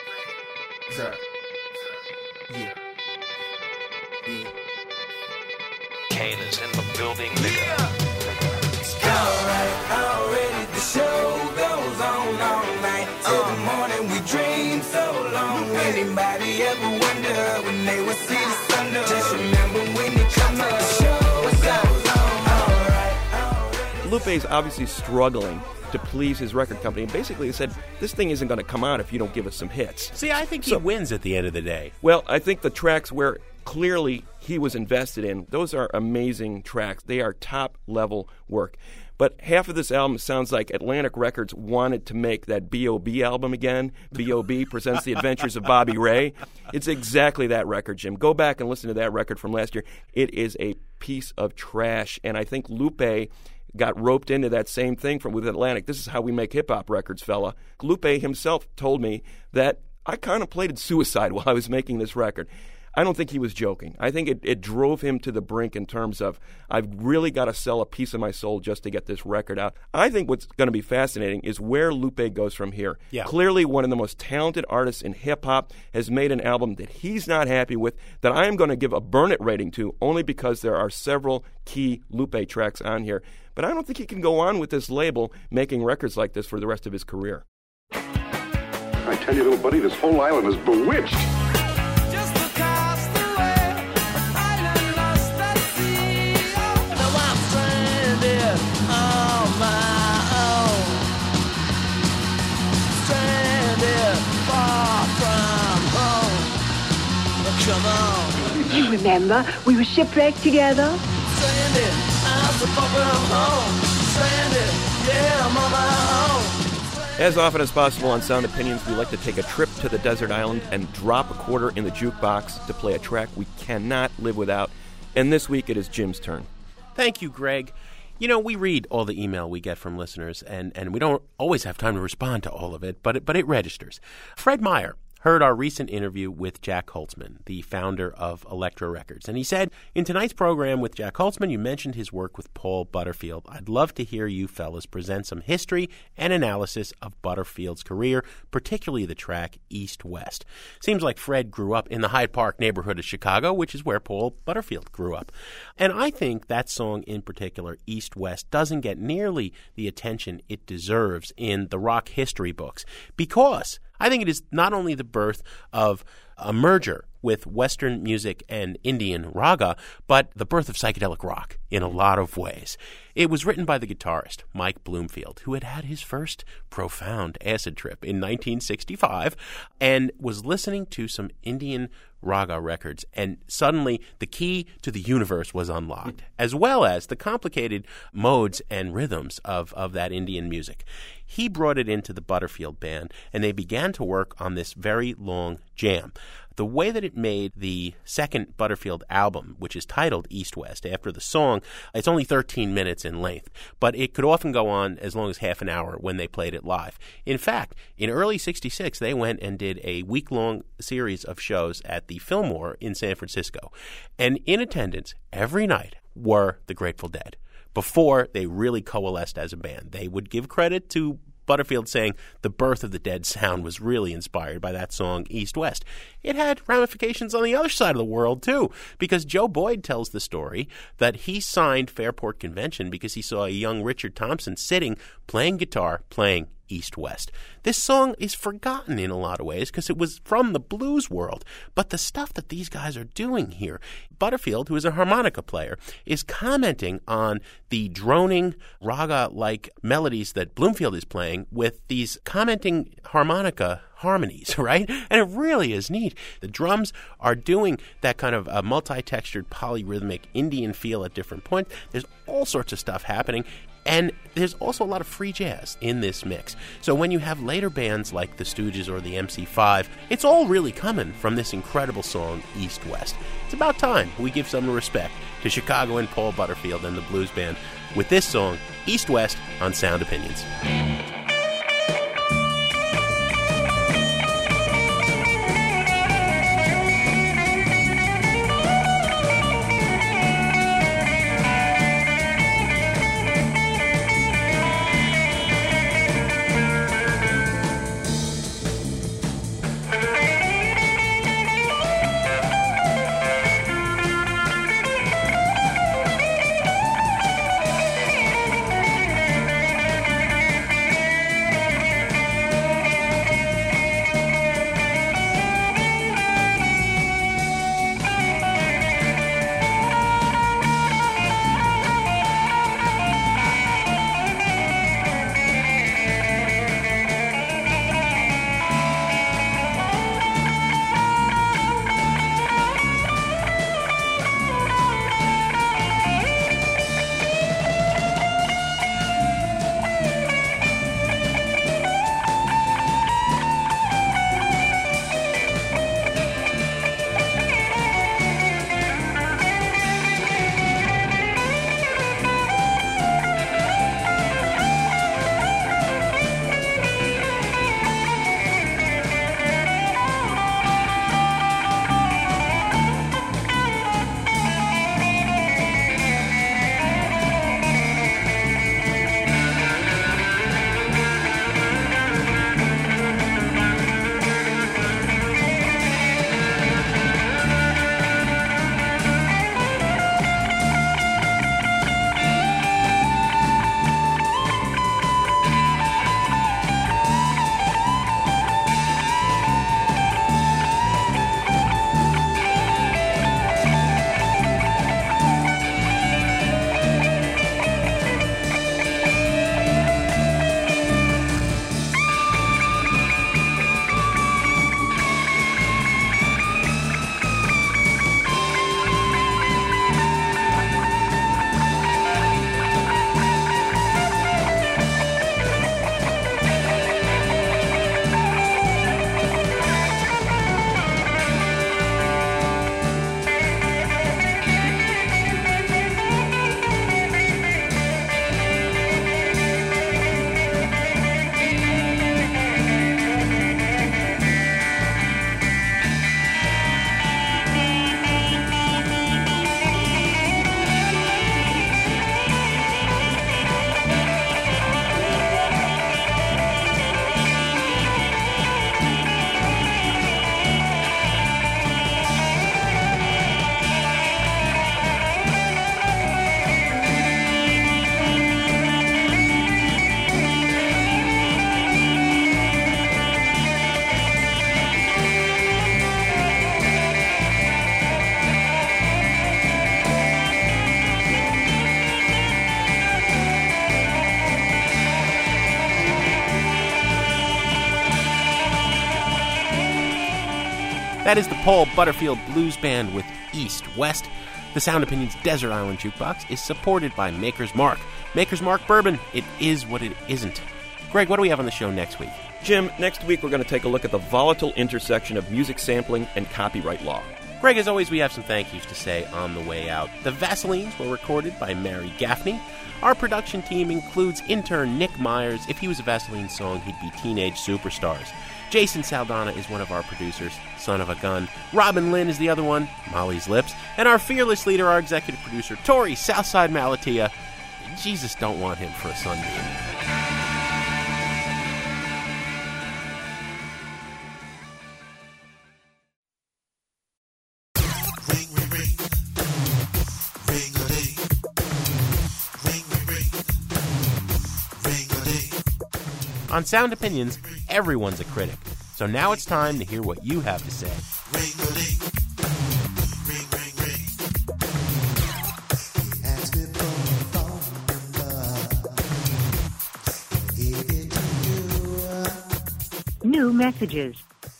Sir. Yeah. Yeah. Kane is in the building, nigga. Yeah. Alright, already the show goes on all night. Till the morning we dream so long. Anybody ever wonder when they would see the sun? Just remember when you come to the show, what goes on? Alright, already. Lupe's obviously struggling to please his record company, and basically he said, this thing isn't going to come out if you don't give us some hits. See, I think he so, wins at the end of the day. Well, I think the tracks where clearly he was invested in, those are amazing tracks. They are top-level work. But half of this album sounds like Atlantic Records wanted to make that B O B album again. B O B presents The Adventures of Bobby Ray. It's exactly that record, Jim. Go back and listen to that record from last year. It is a piece of trash, and I think Lupe got roped into that same thing from with Atlantic. This is how we make hip-hop records, fella. Lupe himself told me that I contemplated suicide while I was making this record. I don't think he was joking. I think it, it drove him to the brink in terms of, I've really got to sell a piece of my soul just to get this record out. I think what's going to be fascinating is where Lupe goes from here. Yeah. Clearly one of the most talented artists in hip-hop has made an album that he's not happy with, that I am going to give a burn it rating to, only because there are several key Lupe tracks on here. But I don't think he can go on with this label making records like this for the rest of his career. I tell you, little buddy, this whole island is bewitched. You remember, we were shipwrecked together. As often as possible on Sound Opinions, we like to take a trip to the desert island and drop a quarter in the jukebox to play a track we cannot live without. And this week it is Jim's turn. Thank you, Greg. You know, we read all the email we get from listeners, and, and we don't always have time to respond to all of it, but it, but it registers. Fred Meyer heard our recent interview with Jack Holtzman, the founder of Elektra Records. And he said, in tonight's program with Jack Holtzman, you mentioned his work with Paul Butterfield. I'd love to hear you fellas present some history and analysis of Butterfield's career, particularly the track East West. Seems like Fred grew up in the Hyde Park neighborhood of Chicago, which is where Paul Butterfield grew up. And I think that song in particular, East West, doesn't get nearly the attention it deserves in the rock history books, because I think it is not only the birth of a merger with Western music and Indian raga, but the birth of psychedelic rock in a lot of ways. It was written by the guitarist Mike Bloomfield, who had had his first profound acid trip in nineteen sixty-five and was listening to some Indian raga records, and suddenly the key to the universe was unlocked, as well as the complicated modes and rhythms of, of that Indian music. He brought it into the Butterfield band, and they began to work on this very long jam. The way that it made the second Butterfield album, which is titled East West, after the song, it's only thirteen minutes in length, but it could often go on as long as half an hour when they played it live. In fact, in early sixty-six, they went and did a week-long series of shows at the Fillmore in San Francisco. And in attendance every night were the Grateful Dead. Before they really coalesced as a band, they would give credit to Butterfield saying the birth of the Dead sound was really inspired by that song East West. It had ramifications on the other side of the world, too, because Joe Boyd tells the story that he signed Fairport Convention because he saw a young Richard Thompson sitting, playing guitar, playing East West. This song is forgotten in a lot of ways because it was from the blues world, but the stuff that these guys are doing here, Butterfield, who is a harmonica player, is commenting on the droning raga-like melodies that Bloomfield is playing with these commenting harmonica harmonies, right? And it really is neat. The drums are doing that kind of uh, multi-textured, polyrhythmic Indian feel at different points. There's all sorts of stuff happening. And there's also a lot of free jazz in this mix. So when you have later bands like the Stooges or the M C five, it's all really coming from this incredible song, East West. It's about time we give some respect to Chicago and Paul Butterfield and the blues band with this song, East West, on Sound Opinions. That is the Paul Butterfield Blues Band with East West. The Sound Opinions Desert Island Jukebox is supported by Maker's Mark. Maker's Mark Bourbon, it is what it isn't. Greg, what do we have on the show next week? Jim, next week we're going to take a look at the volatile intersection of music sampling and copyright law. Greg, as always, we have some thank yous to say on the way out. The Vaselines were recorded by Mary Gaffney. Our production team includes intern Nick Myers. If he was a Vaseline song, he'd be Teenage Superstars. Jason Saldana is one of our producers, son of a gun. Robin Lynn is the other one, Molly's Lips. And our fearless leader, our executive producer, Tori Southside Malatia. Jesus don't want him for a sunbeam. On Sound Opinions, everyone's a critic. So now it's time to hear what you have to say. New messages.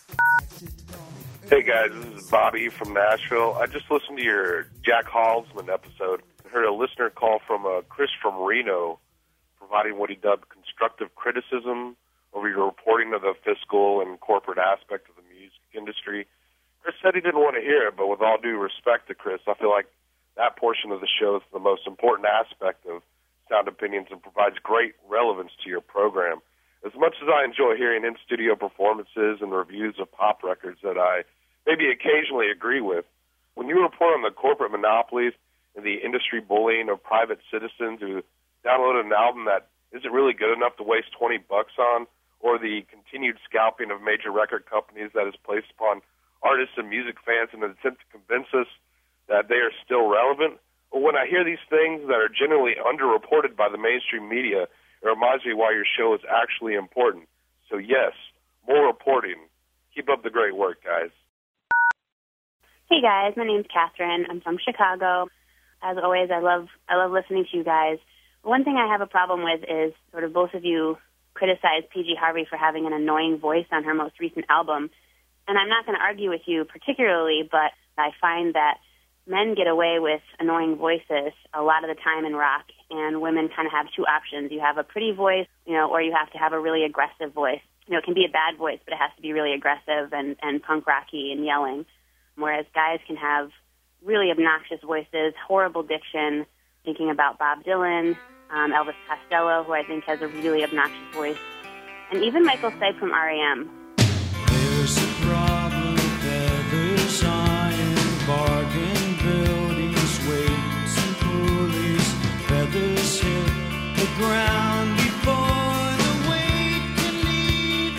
Hey guys, this is Bobby from Nashville. I just listened to your Jack Halsman episode. I heard a listener call from uh, Chris from Reno, providing what he dubbed constructive criticism over your reporting of the fiscal and corporate aspect of the music industry. Chris said he didn't want to hear it, but with all due respect to Chris, I feel like that portion of the show is the most important aspect of Sound Opinions and provides great relevance to your program. As much as I enjoy hearing in-studio performances and reviews of pop records that I maybe occasionally agree with, when you report on the corporate monopolies and the industry bullying of private citizens who downloaded an album that isn't really good enough to waste twenty bucks on, or the continued scalping of major record companies that is placed upon artists and music fans in an attempt to convince us that they are still relevant. But when I hear these things that are generally underreported by the mainstream media, it reminds me why your show is actually important. So yes, more reporting. Keep up the great work, guys. Hey guys, my name's Catherine. I'm from Chicago. As always, I love I love listening to you guys. One thing I have a problem with is sort of both of you criticized P G Harvey for having an annoying voice on her most recent album. And I'm not going to argue with you particularly, but I find that men get away with annoying voices a lot of the time in rock, and women kind of have two options. You have a pretty voice, you know, or you have to have a really aggressive voice. You know, it can be a bad voice, but it has to be really aggressive and, and punk rocky and yelling, whereas guys can have really obnoxious voices, horrible diction, thinking about Bob Dylan, um, Elvis Costello, who I think has a really obnoxious voice, and even Michael Stipe from R E M. There's a problem, feathers iron, bargain buildings, weights and pulleys, feathers hit the ground before the weight can leave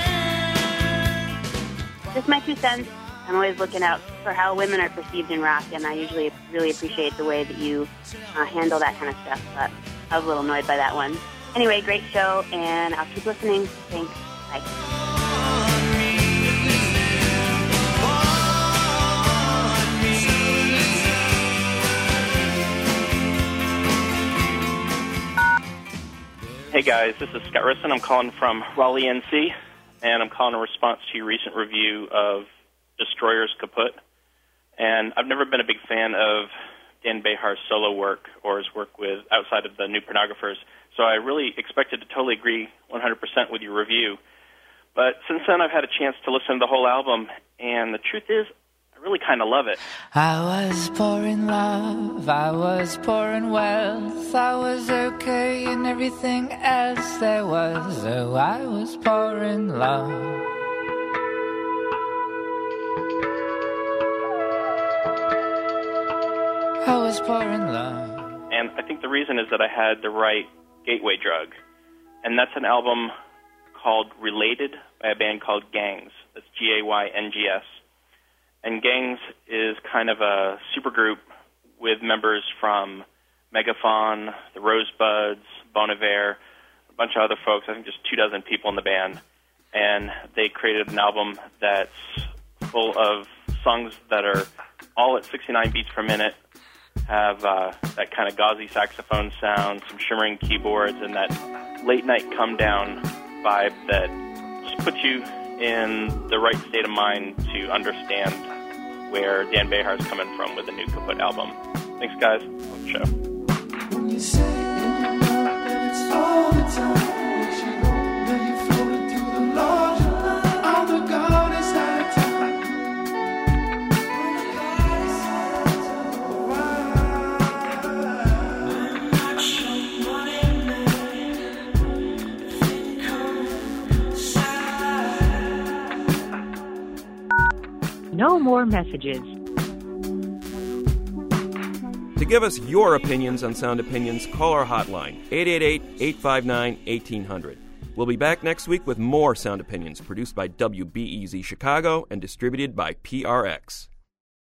the air. Just my two cents. I'm always looking out for how women are perceived in rock, and I usually really appreciate the way that you uh, handle that kind of stuff, but I was a little annoyed by that one. Anyway, great show, and I'll keep listening. Thanks. Bye. Hey guys, this is Scott Risson. I'm calling from Raleigh, N C, and I'm calling in response to your recent review of Destroyer's Kaput. And I've never been a big fan of Dan Behar's solo work or his work with outside of the New Pornographers, so I really expected to totally agree one hundred percent with your review. But since then, I've had a chance to listen to the whole album, and the truth is, I really kind of love it. I was poor in love, I was poor in wealth, I was okay in everything else there was. Oh, I was poor in love. I was poor in love. And I think the reason is that I had the right gateway drug. And that's an album called Related by a band called Gangs. That's G A Y N G S. And Gangs is kind of a supergroup with members from Megafaun, the Rosebuds, Bon Iver, a bunch of other folks. I think just two dozen people in the band. And they created an album that's full of songs that are all at sixty-nine beats per minute, have uh, that kind of gauzy saxophone sound, some shimmering keyboards, and that late-night come-down vibe that just puts you in the right state of mind to understand where Dan Behar's coming from with the new Kaput album. Thanks, guys. On the show. When you say in your mind that it's all the time, makes you know that you're floating through the large all the goddess at a time. No more messages. To give us your opinions on Sound Opinions, call our hotline, eight eight eight, eight five nine, eighteen hundred. We'll be back next week with more Sound Opinions, produced by W B E Z Chicago and distributed by P R X.